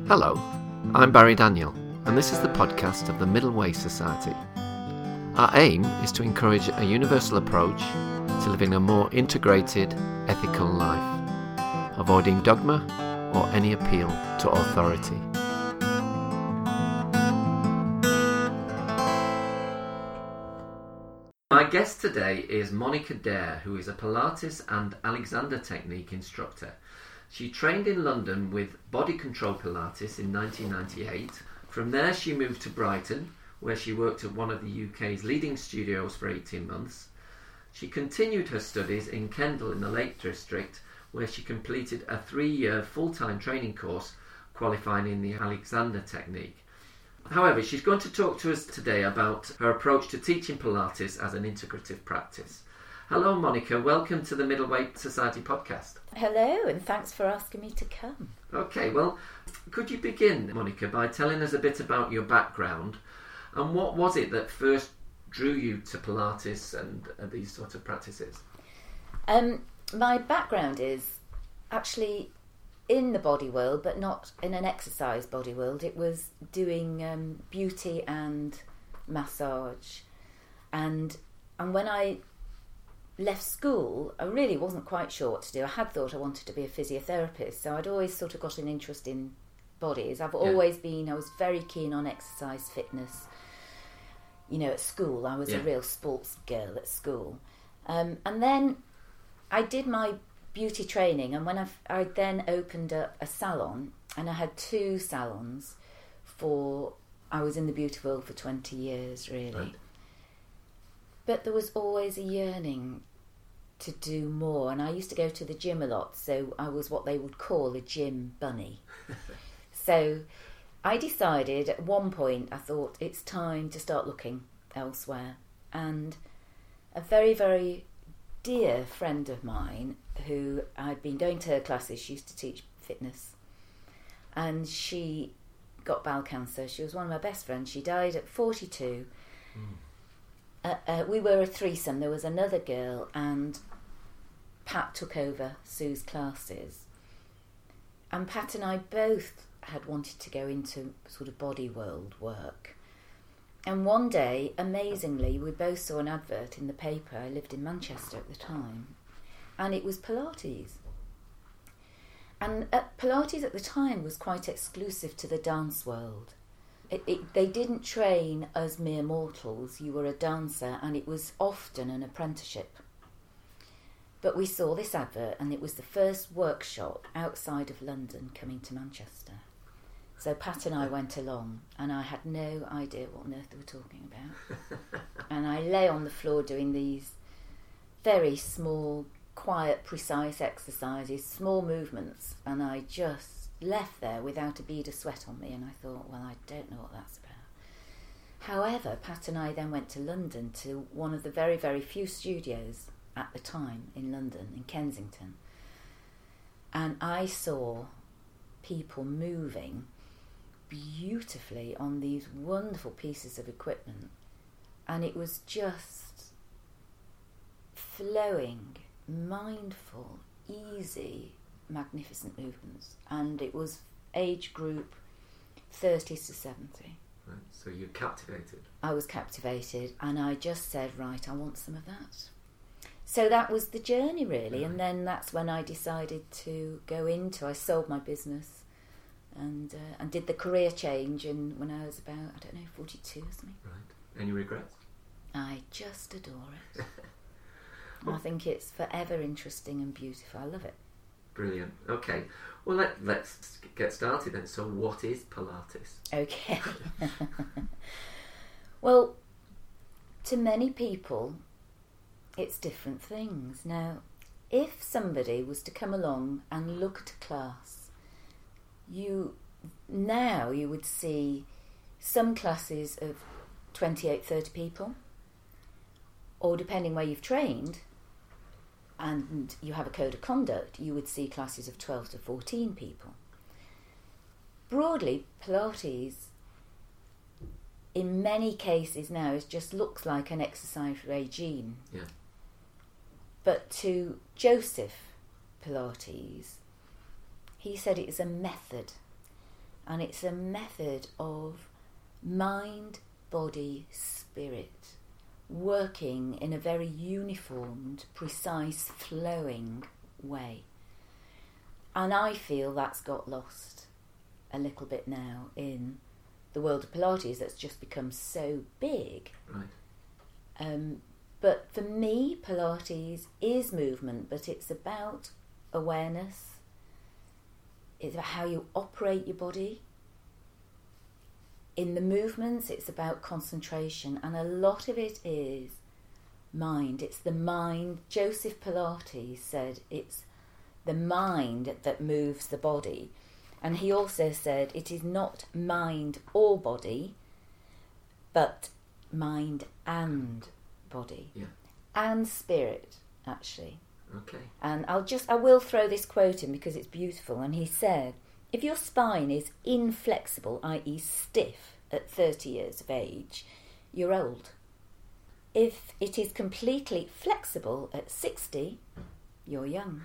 Hello, I'm Barry Daniel, and this is the podcast of the Middle Way Society. Our aim is to encourage a universal approach to living a more integrated, ethical life, avoiding dogma or any appeal to authority. My guest today is Monica Dare, who is a Pilates and Alexander Technique instructor. She trained in London with Body Control Pilates in 1998. From there she moved to Brighton, where she worked at one of the UK's leading studios for 18 months. She continued her studies in Kendal in the Lake District, where she completed a 3-year full-time training course, qualifying in the Alexander Technique. However, she's going to talk to us today about her approach to teaching Pilates as an integrative practice. Hello, Monica. Welcome to the Middle Way Society podcast. Hello, and thanks for asking me to come. Okay, well, could you begin, Monica, by telling us a bit about your background and what was it that first drew you to Pilates and these sort of practices? My background is actually in the body world, but not in an exercise body world. It was doing beauty and massage. And when I left school, I really wasn't quite sure what to do. I had thought I wanted to be a physiotherapist, so I'd always sort of got an interest in bodies. I was very keen on exercise, fitness. You know, at school, I was a real sports girl at school. And then I did my beauty training, and when I then opened up a salon, and I had 2 salons I was in the beauty world for 20 years, really. Right. But there was always a yearning to do more, and I used to go to the gym a lot, so I was what they would call a gym bunny. So I decided at one point, I thought it's time to start looking elsewhere. And a very, very dear friend of mine, who I'd been going to her classes, she used to teach fitness, and she got bowel cancer. She was one of my best friends. She died at 42. We were a threesome. There was another girl, and Pat took over Sue's classes. And Pat and I both had wanted to go into sort of body world work. And one day, amazingly, we both saw an advert in the paper. I lived in Manchester at the time, and it was Pilates. And Pilates at the time was quite exclusive to the dance world. They didn't train as mere mortals. You were a dancer, and it was often an apprenticeship. But we saw this advert, and it was the first workshop outside of London coming to Manchester. So Pat and I went along, and I had no idea what on earth they were talking about. And I lay on the floor doing these very small, quiet, precise exercises, small movements, and I just left there without a bead of sweat on me, and I thought, well, I don't know what that's about. However, Pat and I then went to London to one of the very, very few studios at the time in London, in Kensington, and I saw people moving beautifully on these wonderful pieces of equipment, and it was just flowing, mindful, easy, magnificent movements, and it was age group 30s to 70. Right, so you're captivated. I was captivated, and I just said, right, I want some of that. So that was the journey, really. Right. And then that's when I decided to I sold my business and did the career change when I was about, 42 or something. Right. Any regrets? I just adore it. I think it's forever interesting and beautiful. I love it. Brilliant. Okay. Well, let's get started then. So what is Pilates? Okay. Well, to many people, it's different things. Now, if somebody was to come along and look at a class, you would see some classes of 28, 30 people, or depending where you've trained, and you have a code of conduct, you would see classes of 12 to 14 people. Broadly, Pilates, in many cases now, it just looks like an exercise regime. Yeah. But to Joseph Pilates, he said it is a method. and it's a method of mind, body, spirit working in a very uniformed, precise, flowing way. And I feel that's got lost a little bit now in the world of Pilates that's just become so big. Right. But for me, Pilates is movement, but it's about awareness. It's about how you operate your body. In the movements, it's about concentration, and a lot of it is mind. It's the mind. Joseph Pilates said it's the mind that moves the body. And he also said it is not mind or body, but mind and body. Yeah. And spirit, actually. Okay. And I will throw this quote in because it's beautiful. And he said, if your spine is inflexible, i.e. stiff, at 30 years of age, you're old. If it is completely flexible at 60, you're young.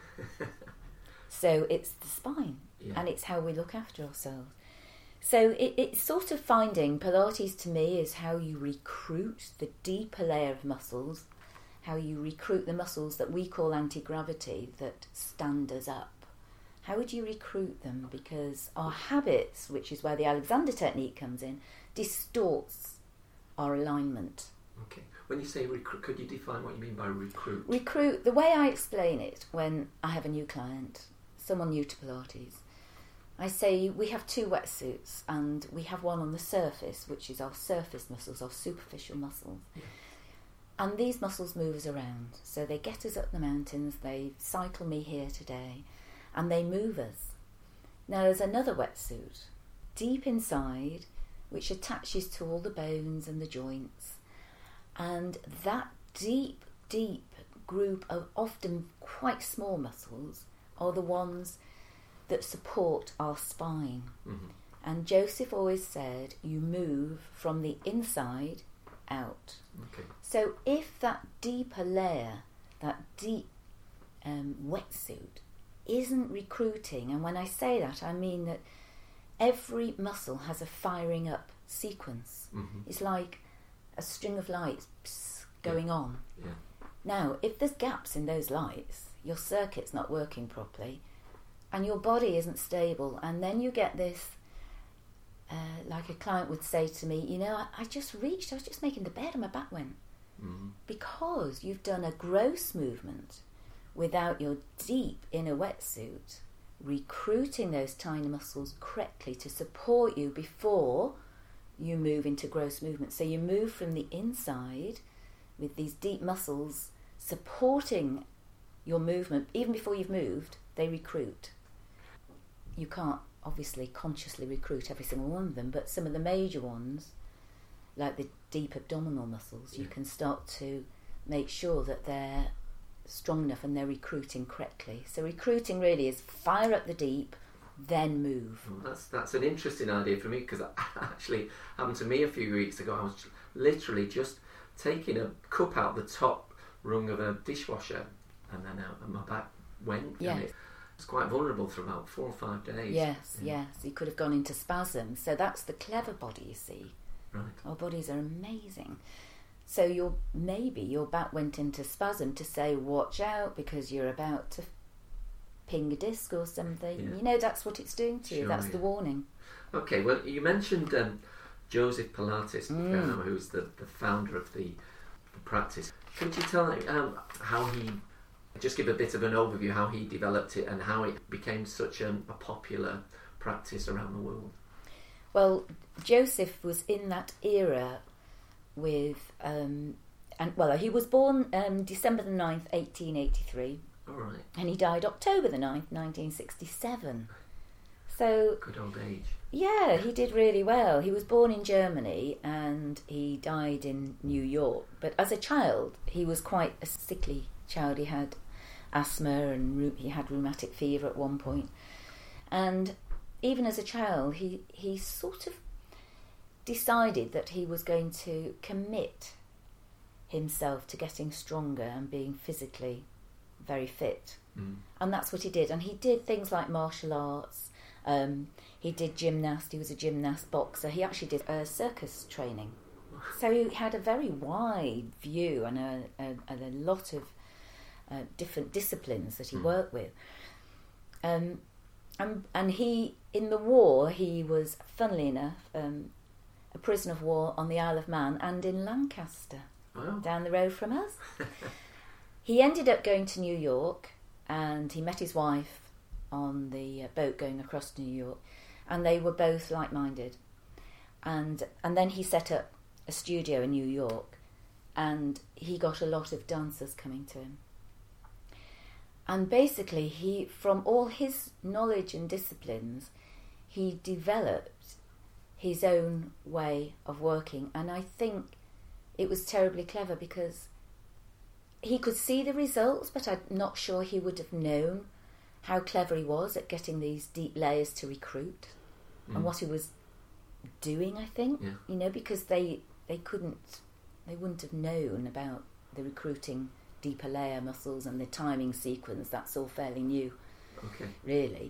So it's the spine, and it's how we look after ourselves. So it's sort of finding, Pilates to me is how you recruit the deeper layer of muscles, how you recruit the muscles that we call anti-gravity that stand us up. How would you recruit them? Because our habits, which is where the Alexander technique comes in, distorts our alignment. Okay. When you say recruit, could you define what you mean by recruit? Recruit, the way I explain it when I have a new client, someone new to Pilates, I say we have two wetsuits and we have one on the surface, which is our surface muscles, our superficial muscles. Yeah. And these muscles move us around. So they get us up the mountains, they cycle me here today, and they move us. Now there's another wetsuit, deep inside, which attaches to all the bones and the joints. And that deep, deep group of often quite small muscles are the ones that support our spine. Mm-hmm. And Joseph always said, you move from the inside out. Okay. So if that deeper layer, that deep wetsuit isn't recruiting, and when I say that, I mean that every muscle has a firing up sequence. Mm-hmm. It's like a string of lights going on. Yeah. Now, if there's gaps in those lights, your circuit's not working properly, and your body isn't stable, and then you get this, like a client would say to me, I just reached, I was just making the bed and my back went. Mm-hmm. Because you've done a gross movement without your deep inner wetsuit recruiting those tiny muscles correctly to support you before you move into gross movement. So you move from the inside with these deep muscles supporting your movement. Even before you've moved, they recruit. You can't obviously consciously recruit every single one of them, but some of the major ones, like the deep abdominal muscles, you can start to make sure that they're strong enough and they're recruiting correctly. So recruiting really is fire up the deep, then move. Well, that's an interesting idea for me, because it actually happened to me a few weeks ago. I was literally just taking a cup out the top rung of a dishwasher, and then my back went. Yeah. And it's quite vulnerable for about 4 or 5 days. Yes. You could have gone into spasm. So that's the clever body, you see. Right. Our bodies are amazing. So your back went into spasm to say, watch out, because you're about to ping a disc or something. Yeah. That's what it's doing to you. That's the warning. Okay, well, you mentioned Joseph Pilates, who's the founder of the practice. Could you tell me how he, just give a bit of an overview, how he developed it and how it became such a popular practice around the world? Well, Joseph was in that era with, he was born December the 9th, 1883. All right. And he died October the 9th, 1967. So good old age. Yeah, he did really well. He was born in Germany and he died in New York. But as a child, he was quite a sickly child. He had asthma and he had rheumatic fever at one point. And even as a child, he sort of decided that he was going to commit himself to getting stronger and being physically very fit. And that's what he did. And he did things like martial arts, He did gymnast. He was a gymnast boxer. He actually did circus training. So he had a very wide view and a lot of different disciplines that he worked with. And he, in the war, he was, funnily enough, a prisoner of war on the Isle of Man and in Lancaster, down the road from us. He ended up going to New York, and he met his wife on the boat going across to New York, and they were both like-minded. And then he set up a studio in New York, and he got a lot of dancers coming to him. And basically, he, from all his knowledge and disciplines, he developed his own way of working. And I think it was terribly clever because he could see the results, but I'm not sure he would have known how clever he was at getting these deep layers to recruit and what he was doing, I think. Yeah. You know, because they wouldn't have known about the recruiting deeper layer muscles and the timing sequence. That's all fairly new, really.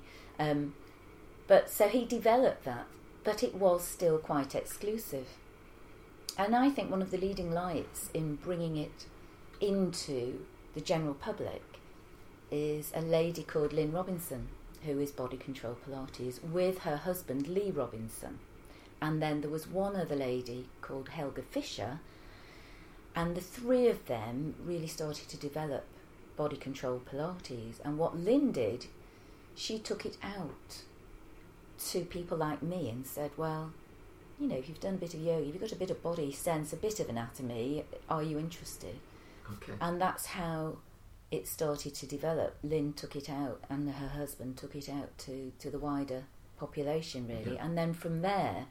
But so he developed that, but it was still quite exclusive. And I think one of the leading lights in bringing it into the general public is a lady called Lynn Robinson, who is Body Control Pilates, with her husband Lee Robinson. And then there was one other lady called Helga Fisher, and the three of them really started to develop Body Control Pilates. And what Lynn did, she took it out to people like me and said, well, you know, if you've done a bit of yoga, you've got a bit of body sense, a bit of anatomy, are you interested? Okay. And that's how it started to develop. Lynn took it out, and her husband took it out to the wider population, really. Yeah. And then from there,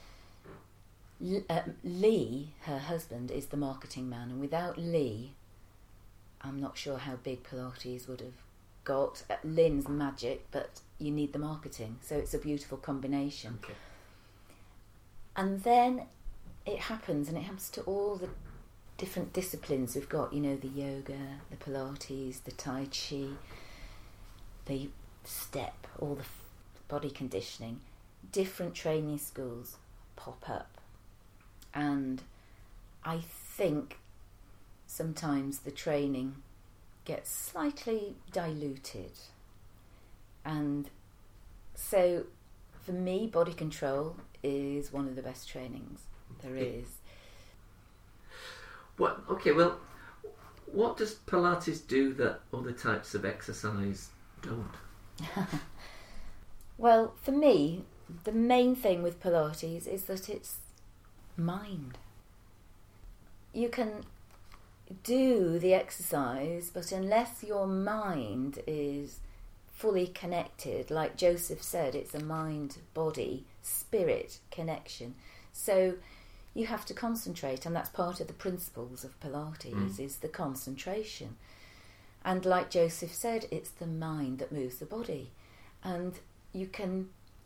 Lee, her husband, is the marketing man, and without Lee, I'm not sure how big Pilates would have got. Lynn's magic, but you need the marketing, so it's a beautiful combination. Okay. And then it happens to all the different disciplines we've got, you know, the yoga, the Pilates, the Tai Chi, the step, all the body conditioning. Different training schools pop up. And I think sometimes the training gets slightly diluted. And so for me, body control is one of the best trainings there is. What does Pilates do that other types of exercise don't? Well, for me, the main thing with Pilates is that it's mind. You can do the exercise, but unless your mind is fully connected, like Joseph said, it's a mind-body-spirit connection. So you have to concentrate, and that's part of the principles of Pilates, is the concentration. And like Joseph said, it's the mind that moves the body. And you can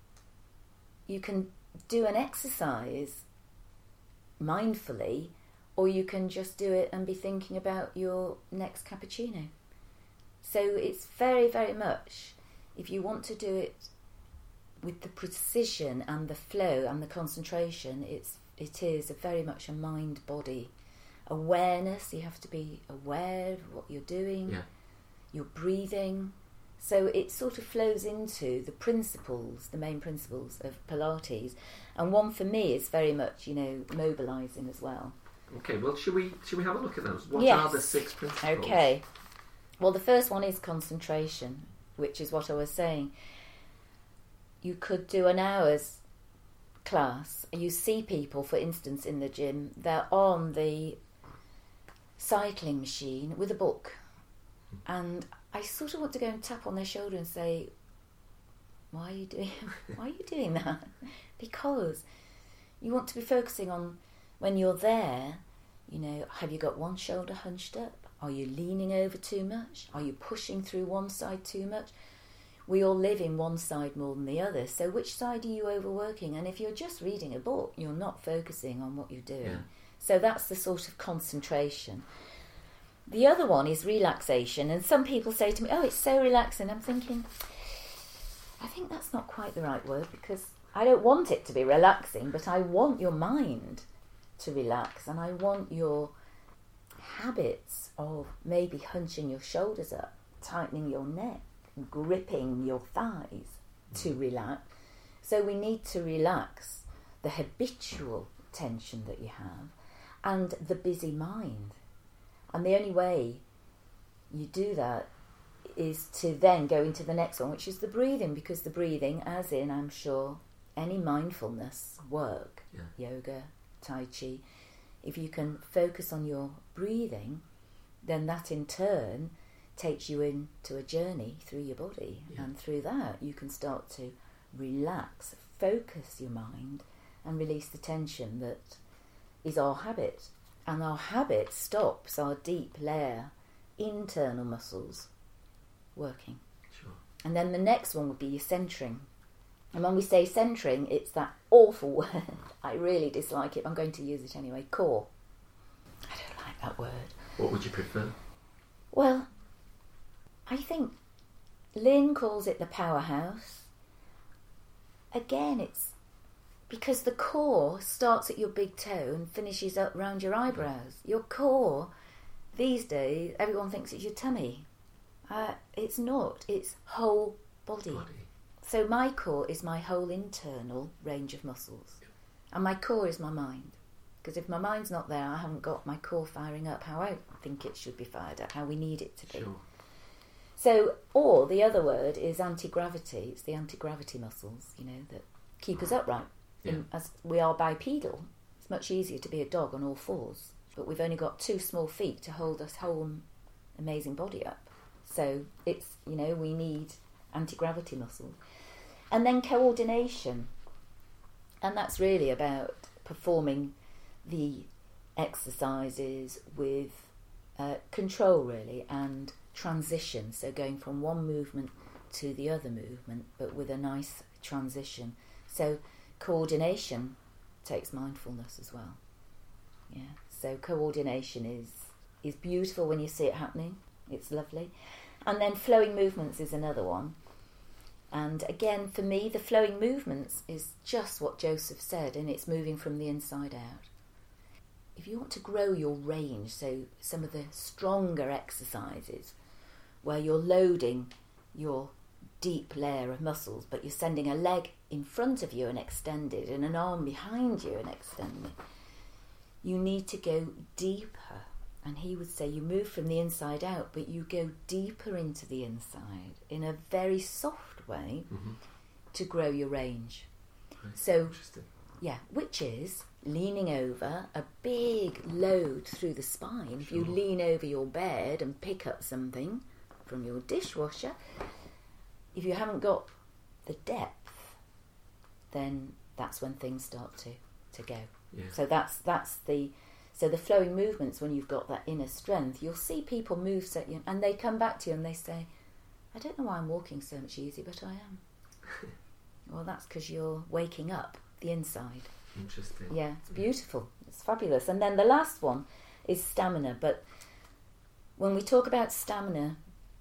do an exercise mindfully, or you can just do it and be thinking about your next cappuccino. So it's very, very much, if you want to do it with the precision and the flow and the concentration, it is very much a mind-body awareness. You have to be aware of what you're doing, your breathing. So it sort of flows into the principles, the main principles of Pilates. And one for me is very much, you know, mobilising as well. Okay, well, should we have a look at those? What Yes. are the 6 principles? Okay. Well, the first one is concentration, which is what I was saying. You could do an hour's class. You see people, for instance, in the gym, they're on the cycling machine with a book. And I sort of want to go and tap on their shoulder and say, why are you doing that? Because you want to be focusing on, when you're there, you know, have you got one shoulder hunched up? Are you leaning over too much? Are you pushing through one side too much? We all live in one side more than the other, so which side are you overworking? And if you're just reading a book, you're not focusing on what you're doing. Yeah. So that's the sort of concentration. The other one is relaxation, and some people say to me, oh, it's so relaxing. I'm thinking, I think that's not quite the right word, because I don't want it to be relaxing, but I want your mind to relax, and I want your habits of maybe hunching your shoulders up, tightening your neck, gripping your thighs to relax. So we need to relax the habitual tension that you have and the busy mind. And the only way you do that is to then go into the next one, which is the breathing, because the breathing, as in, I'm sure, any mindfulness work, yoga, tai chi, if you can focus on your breathing, then that in turn takes you into a journey through your body, and through that you can start to relax, focus your mind, and release the tension that is our habit. And our habit stops our deep layer internal muscles working. Sure. And then the next one would be your centering. And when we say centering, it's that awful word. I really dislike it. I'm going to use it anyway. Core. I don't like that word. What would you prefer? Well, I think Lynn calls it the powerhouse. Again, it's because the core starts at your big toe and finishes up round your eyebrows. Your core, these days, everyone thinks it's your tummy. It's not. It's whole body. So my core is my whole internal range of muscles. And my core is my mind. Because if my mind's not there, I haven't got my core firing up how I think it should be fired up, how we need it to be. Sure. So, or the other word is anti-gravity. It's the anti-gravity muscles, that keep us upright. Yeah. As we are bipedal, it's much easier to be a dog on all fours. But we've only got 2 small feet to hold this whole amazing body up. So it's, we need anti-gravity muscles. And then coordination. And that's really about performing the exercises with control, really, and transition. So going from one movement to the other movement, but with a nice transition. So coordination takes mindfulness as well. Yeah. So coordination is beautiful when you see it happening. It's lovely. And then flowing movements is another one. And again, for me, the flowing movements is just what Joseph said, and it's moving from the inside out. If you want to grow your range, so some of the stronger exercises where you're loading your deep layer of muscles, but you're sending a leg in front of you and extended and an arm behind you and extended, you need to go deeper. And he would say you move from the inside out, but you go deeper into the inside in a very soft way to grow your range. Right. So, which is leaning over a big load through the spine. Sure. If you lean over your bed and pick up something from your dishwasher, if you haven't got the depth, then that's when things start to go. Yeah. So that's the... So the flowing movements, when you've got that inner strength, you'll see people move and they come back to you and they say, I don't know why I'm walking so much easier, but I am. Well, that's because you're waking up the inside. Interesting. Yeah, it's beautiful. It's fabulous. And then the last one is stamina. But when we talk about stamina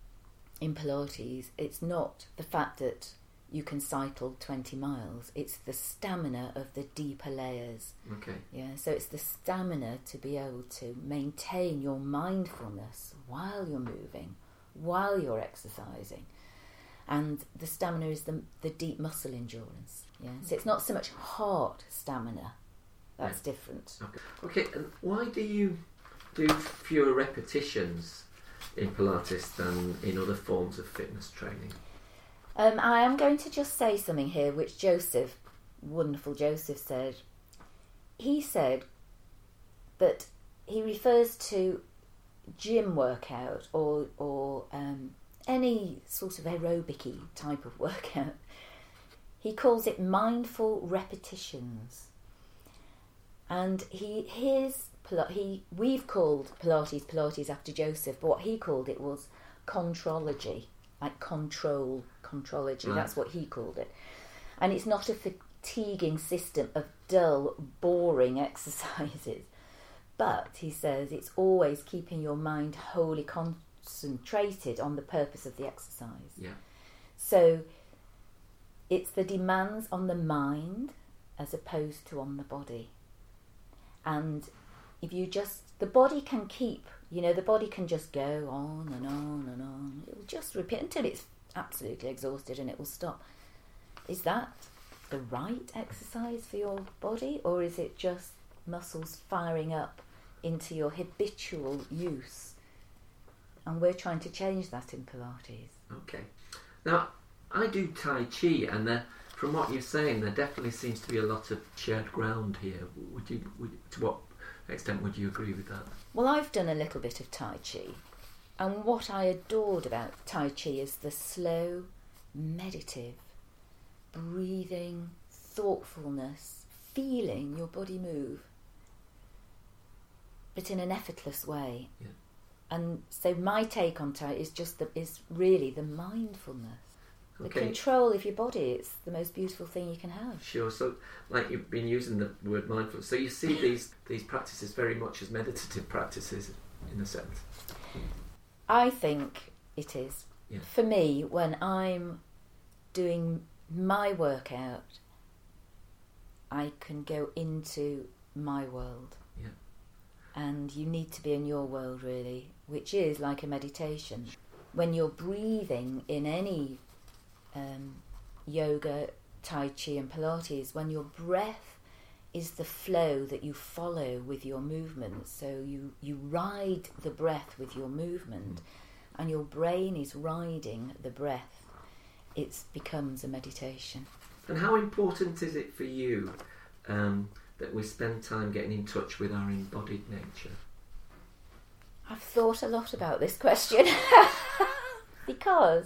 in Pilates, it's not the fact that you can cycle 20 miles. It's the stamina of the deeper layers. Okay. Yeah, so it's the stamina to be able to maintain your mindfulness while you're moving, while you're exercising. And the stamina is the deep muscle endurance. Yeah, so it's not so much heart stamina. That's different. Okay, and why do you do fewer repetitions in Pilates than in other forms of fitness training? I am going to just say something here, which Joseph, wonderful Joseph, said. He said that he refers to gym workout or any sort of aerobic-y type of workout. He calls it mindful repetitions. And we've called Pilates after Joseph, but what he called it was contrology, like contrology. Right. That's what he called it. And it's not a fatiguing system of dull, boring exercises. But, he says, it's always keeping your mind wholly concentrated on the purpose of the exercise. Yeah. So, it's the demands on the mind as opposed to on the body. And if you just, the body can keep, the body can just go on and on and on. It will just repeat until it's absolutely exhausted and it will stop. Is that the right exercise for your body, or is it just muscles firing up into your habitual use? And we're trying to change that in Pilates. Okay. Now, I do Tai Chi, and from what you're saying, there definitely seems to be a lot of shared ground here. To what extent would you agree with that? Well, I've done a little bit of Tai Chi, and what I adored about Tai Chi is the slow, meditative, breathing, thoughtfulness, feeling your body move, but in an effortless way. Yeah. And so my take on Tai is really the mindfulness. The Okay. control of your body. It's the most beautiful thing you can have. Sure. So, like you've been using the word mindfulness, so you see these practices very much as meditative practices, in a sense. I think it is. Yeah. For me, when I'm doing my workout, I can go into my world. Yeah. And you need to be in your world, really, which is like a meditation. When you're breathing in any yoga, Tai Chi and Pilates, when your breath is the flow that you follow with your movement, so you ride the breath with your movement, and your brain is riding the breath, it becomes a meditation. And how important is it for you that we spend time getting in touch with our embodied nature? I've thought a lot about this question because,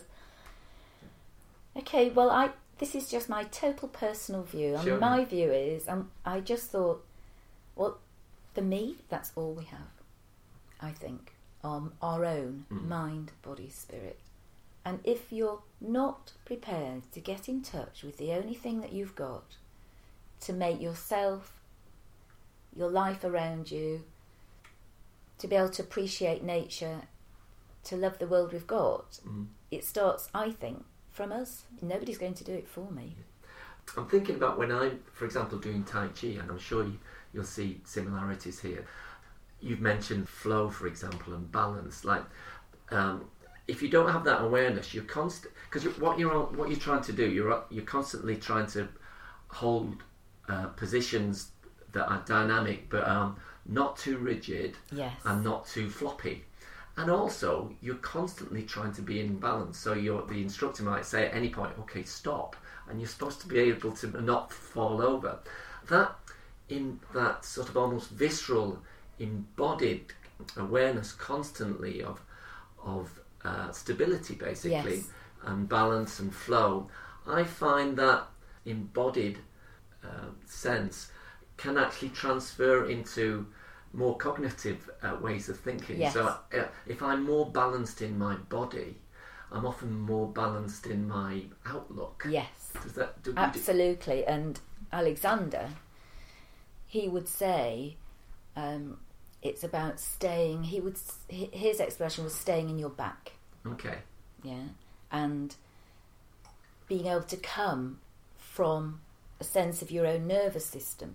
okay, well, this is just my total personal view, and Sure. my view is, I just thought, well, for me, that's all we have, I think, our own mind, body, spirit. And if you're not prepared to get in touch with the only thing that you've got to make yourself, your life around you, to be able to appreciate nature, to love the world we've got, it starts, I think, from us. Nobody's going to do it for me. I'm thinking about when I'm, for example, doing Tai Chi, and I'm sure you'll see similarities here. You've mentioned flow, for example, and balance. Like, if you don't have that awareness, you're constant. Because what you're trying to do, you're constantly trying to hold positions that are dynamic, but not too rigid, Yes. and not too floppy. And also, you're constantly trying to be in balance. So the instructor might say at any point, okay, stop. And you're supposed to be able to not fall over. In that sort of almost visceral, embodied awareness constantly of stability, basically, Yes. and balance and flow, I find that embodied sense can actually transfer into more cognitive ways of thinking. Yes. So if I'm more balanced in my body, I'm often more balanced in my outlook. Yes. Does that Absolutely. And Alexander, he would say, it's about staying. His expression was staying in your back. Okay. Yeah, and being able to come from a sense of your own nervous system,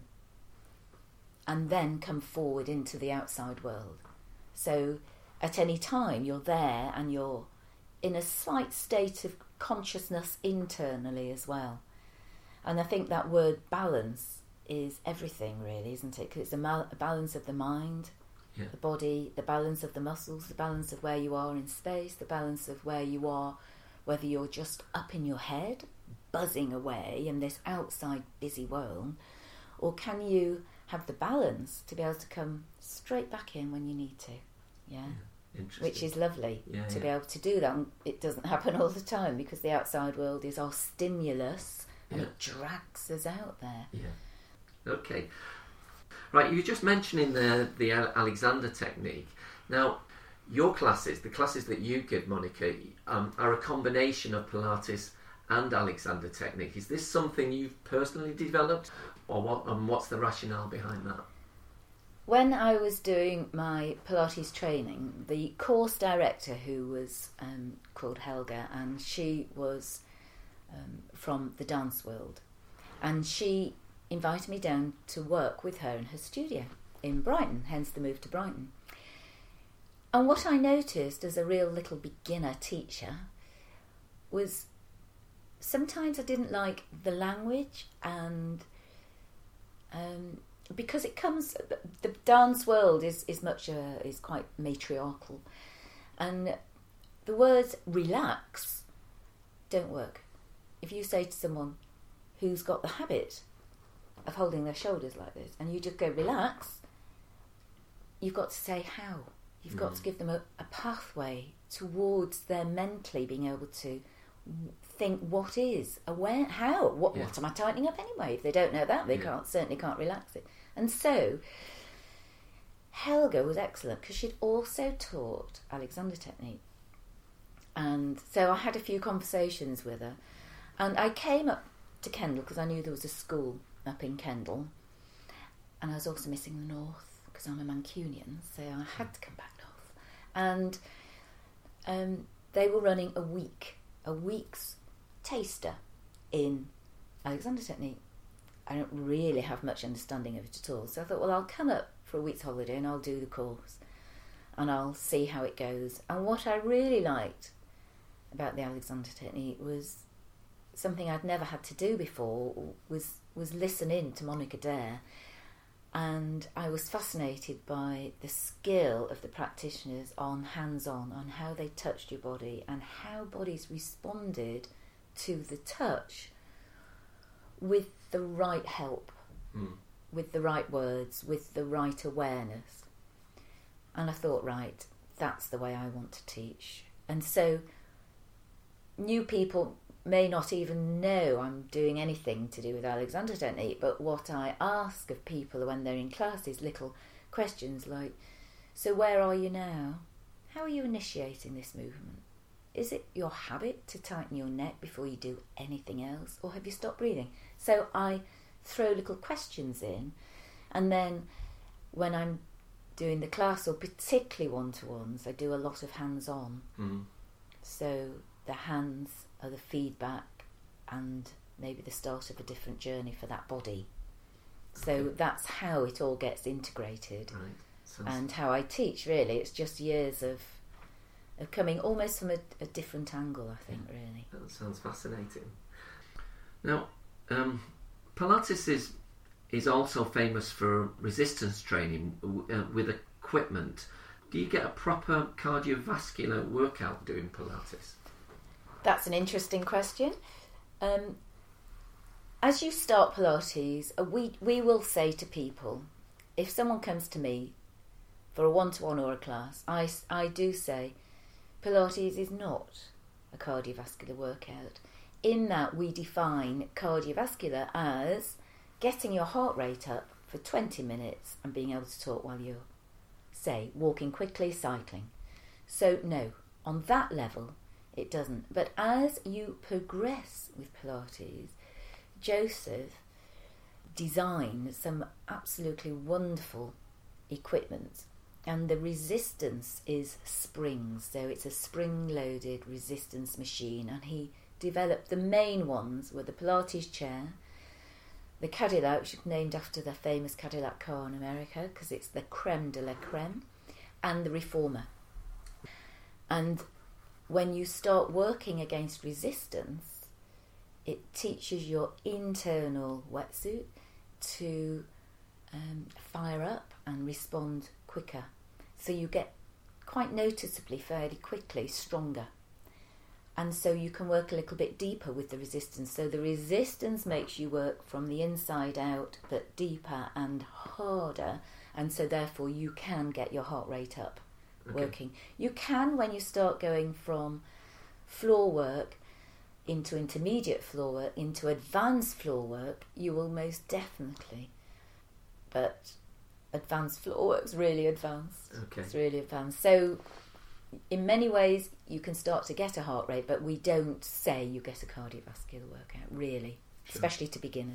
and then come forward into the outside world. So, at any time you're there, and you're in a slight state of consciousness internally as well. And I think that word balance is everything, really, isn't it? Because it's a balance of the mind, Yeah. the body, the balance of the muscles, the balance of where you are in space, the balance of where you are, whether you're just up in your head, buzzing away in this outside busy world, or can you have the balance to be able to come straight back in when you need to. Yeah. Interesting. Which is lovely to be Yeah. able to do that. And it doesn't happen all the time because the outside world is our stimulus and Yeah. it drags us out there. Yeah. Okay. Right, you were just mentioning the Alexander technique. Now, your classes, the classes that you give, Monica, are a combination of Pilates and Alexander technique. Is this something you've personally developed, or what? And what's the rationale behind that? When I was doing my Pilates training, the course director, who was called Helga, and she was from the dance world. And she invited me down to work with her in her studio in Brighton, hence the move to Brighton. And what I noticed as a real little beginner teacher was sometimes I didn't like the language, and because it comes, the dance world is quite matriarchal, and the words relax don't work. If you say to someone who's got the habit of holding their shoulders like this, and you just go relax, you've got to say how. You've got to give them a pathway towards their mentally being able to think what is aware, how, what am I tightening up anyway? If they don't know that, they certainly can't relax it. And so Helga was excellent because she'd also taught Alexander technique, and so I had a few conversations with her, and I came up to Kendal because I knew there was a school up in Kendal, and I was also missing the north because I'm a Mancunian, so I had to come back north. And they were running a week's taster in Alexander technique. I don't really have much understanding of it at all, so I thought, well, I'll come up for a week's holiday and I'll do the course and I'll see how it goes. And what I really liked about the Alexander technique was something I'd never had to do before, was listen in to Monica Dare. And I was fascinated by the skill of the practitioners on hands-on, on how they touched your body and how bodies responded to the touch with the right help, with the right words, with the right awareness. And I thought, right, that's the way I want to teach. And so new people may not even know I'm doing anything to do with Alexander technique, but what I ask of people when they're in class is little questions like, so where are you now? How are you initiating this movement? Is it your habit to tighten your neck before you do anything else, or have you stopped breathing? So I throw little questions in, and then when I'm doing the class, or particularly one-to-ones, I do a lot of hands-on. So the hands are the feedback and maybe the start of a different journey for that body. So that's how it all gets integrated. Right. And how I teach, really, it's just years of coming almost from a different angle, I think, really. That sounds fascinating. Now, Pilates is also famous for resistance training with equipment. Do you get a proper cardiovascular workout doing Pilates? That's an interesting question. As you start Pilates, we will say to people, if someone comes to me for a one-to-one or a class, I do say, Pilates is not a cardiovascular workout, in that we define cardiovascular as getting your heart rate up for 20 minutes and being able to talk while you're, say, walking quickly, cycling. So no, on that level, it doesn't. But as you progress with Pilates, Joseph designed some absolutely wonderful equipment, and the resistance is springs, so it's a spring-loaded resistance machine, and he developed the main ones were the Pilates chair, the Cadillac, which is named after the famous Cadillac car in America because it's the creme de la creme, and the Reformer. And when you start working against resistance, it teaches your internal wetsuit to fire up and respond quicker. So you get quite noticeably, fairly quickly, stronger. And so you can work a little bit deeper with the resistance. So the resistance makes you work from the inside out, but deeper and harder. And so therefore you can get your heart rate up. Okay. Working. You can, when you start going from floor work into intermediate floor work, into advanced floor work, you will most definitely. But advanced floor work's really advanced. Okay. It's really advanced. So in many ways you can start to get a heart rate, but we don't say you get a cardiovascular workout, really, sure. Especially to beginners.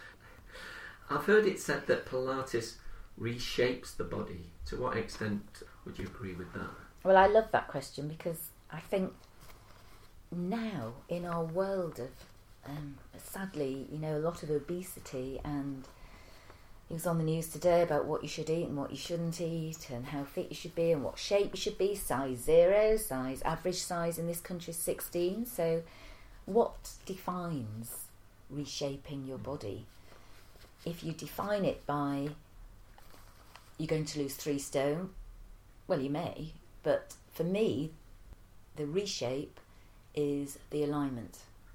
I've heard it said that Pilates reshapes the body. To what extent would you agree with that? Well, I love that question because I think now in our world of sadly, a lot of obesity, and it was on the news today about what you should eat and what you shouldn't eat, and how fit you should be and what shape you should be. Size 0, average size in this country is 16. So what defines reshaping your body? If you define it by you're going to lose 3 stone, well, you may, but for me, the reshape is the alignment.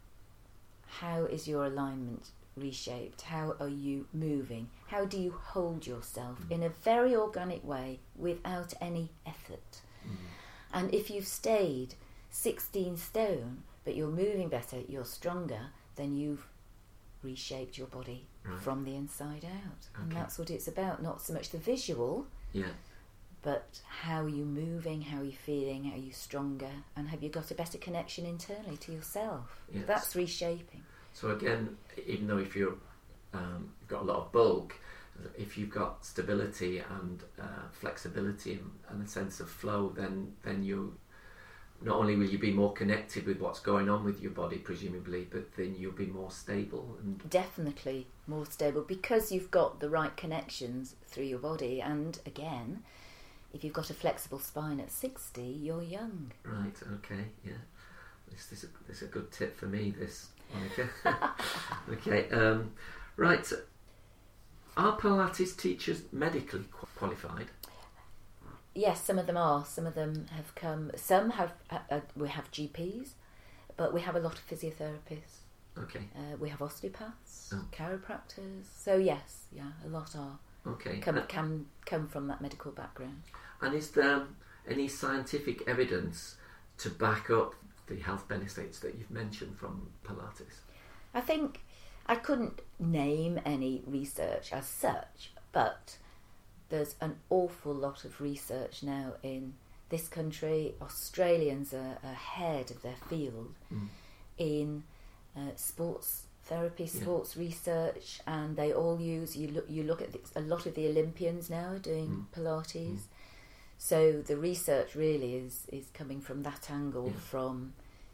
How is your alignment reshaped? How are you moving? How do you hold yourself in a very organic way without any effort? And if you've stayed 16 stone but you're moving better, you're stronger, then you've reshaped your body from the inside out. And that's what it's about, not so much the visual, but how are you moving, how are you feeling, are you stronger, and have you got a better connection internally to yourself? Yes. That's reshaping. So again, even though if you've got a lot of bulk, if you've got stability and flexibility and a sense of flow, then you not only will you be more connected with what's going on with your body, presumably, but then you'll be more stable. And definitely more stable, because you've got the right connections through your body. And again, if you've got a flexible spine at 60, you're young. Right, okay, yeah. This is a good tip for me, this, Monica. Okay, right. Are Pilates teachers medically qualified? Yes, some of them are. Some of them have come. Some have. We have GPs, but we have a lot of physiotherapists. Okay. We have osteopaths, chiropractors. So yes, a lot are. Okay. Can come from that medical background. And is there any scientific evidence to back up the health benefits that you've mentioned from Pilates? I think I couldn't name any research as such, but there's an awful lot of research now in this country. Australians are ahead of their field in sports therapy, sports research, and they all use. You look at a lot of the Olympians now are doing Pilates. So the research really is coming from that angle, from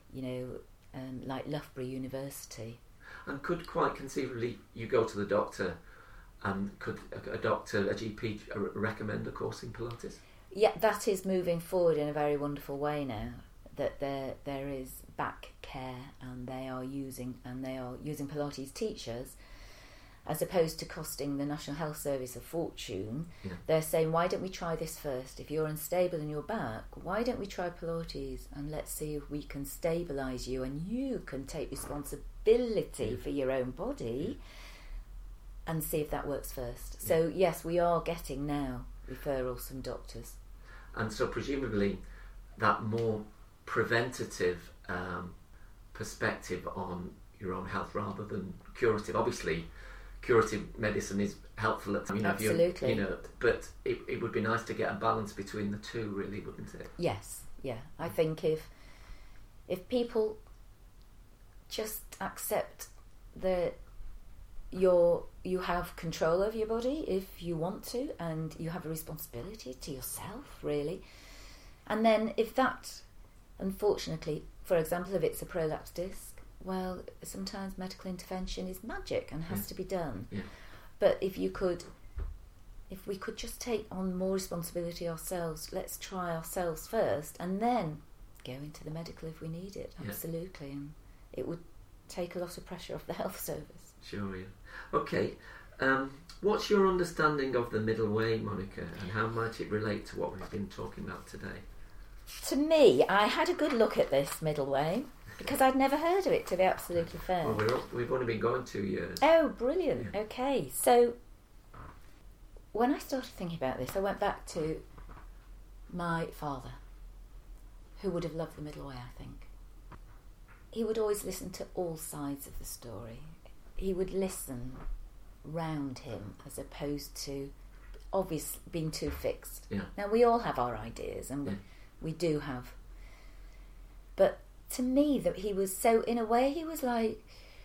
like Loughborough University. And could quite conceivably you go to the doctor, and could a GP recommend a course in Pilates? Yeah, that is moving forward in a very wonderful way now. That there is back care, and they are using Pilates teachers, as opposed to costing the National Health Service a fortune. They're saying, why don't we try this first? If you're unstable in your back, why don't we try Pilates, and let's see if we can stabilise you, and you can take responsibility for your own body, and see if that works first. So yes, we are getting now referrals from doctors. And so presumably that more preventative perspective on your own health rather than curative. Obviously, curative medicine is helpful at times. Absolutely. But it would be nice to get a balance between the two, really, wouldn't it? Yes, yeah. I think if people just accept that you have control over your body if you want to, and you have a responsibility to yourself, really. And then if that, unfortunately, for example, if it's a prolapsed disc, well, sometimes medical intervention is magic and has to be done. But if we could just take on more responsibility ourselves, let's try ourselves first, and then go into the medical if we need it. Absolutely. And it would take a lot of pressure off the health service. Sure, yeah. Okay, what's your understanding of the middle way, Monica, and how might it relate to what we've been talking about today? To me, I had a good look at this middle way, because I'd never heard of it, to be absolutely fair. Well, we've only been going 2 years. Oh, brilliant. Yeah. Okay, so when I started thinking about this, I went back to my father, who would have loved the middle way, I think. He would always listen to all sides of the story. He would listen round him, as opposed to obviously being too fixed. Now, we all have our ideas, and we do have. But to me, that he was so, in a way, he was like,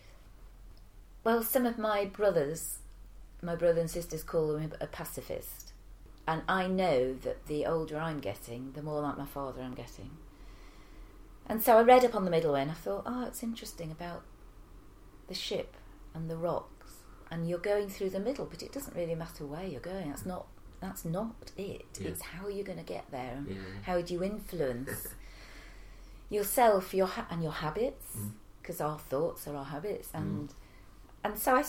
well, some of my brother and sisters call him a pacifist. And I know that the older I'm getting, the more like my father I'm getting. And so I read up on the middle way, and I thought, it's interesting about the ship and the rocks, and you're going through the middle, but it doesn't really matter where you're going. That's not it. Yeah. It's how you're going to get there, and Yeah. how do you influence yourself, your habits, because our thoughts are our habits, and so I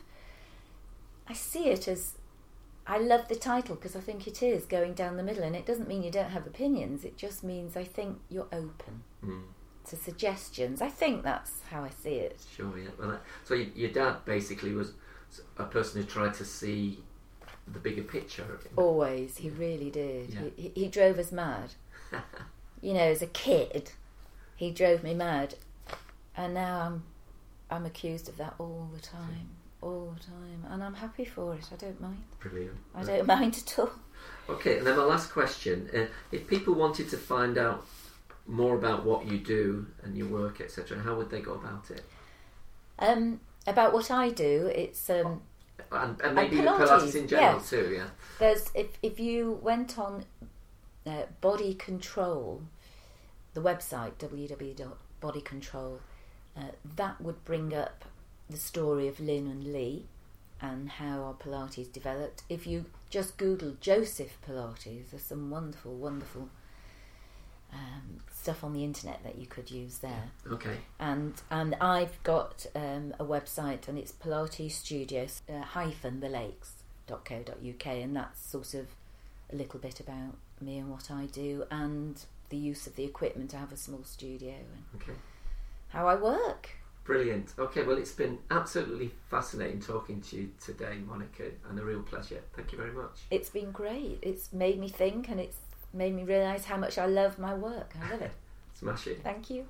see it as, I love the title because I think it is going down the middle, and it doesn't mean you don't have opinions. It just means I think you're open to suggestions. I think that's how I see it. Sure, yeah. Well, so your dad basically was a person who tried to see the bigger picture. Always, he really did. Yeah. He drove us mad. As a kid, he drove me mad, and now I'm accused of that all the time. All the time, and I'm happy for it. I don't mind. Brilliant. I don't mind at all. Okay, and then my last question: if people wanted to find out more about what you do and your work, etc., how would they go about it? About what I do, it's and maybe Pilates in general yes. too. Yeah. There's if you went on Body Control, the website www.bodycontrol, that would bring up the story of Lynn and Lee and how our Pilates developed. If you just Google Joseph Pilates, there's some wonderful, wonderful stuff on the internet that you could use there. Okay. And I've got a website, and it's Pilates Studios -thelakes.co.uk, and that's sort of a little bit about me and what I do, and the use of the equipment. I have a small studio, and how I work. Brilliant. Okay, well, it's been absolutely fascinating talking to you today, Monica, and a real pleasure. Thank you very much. It's been great. It's made me think, and it's made me realise how much I love my work. I love it. Smash it. Thank you.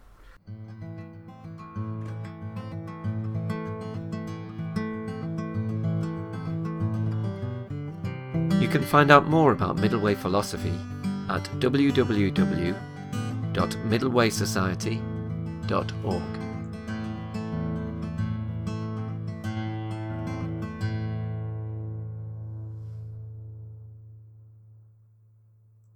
You can find out more about Middle Way philosophy at www.middlewaysociety.org.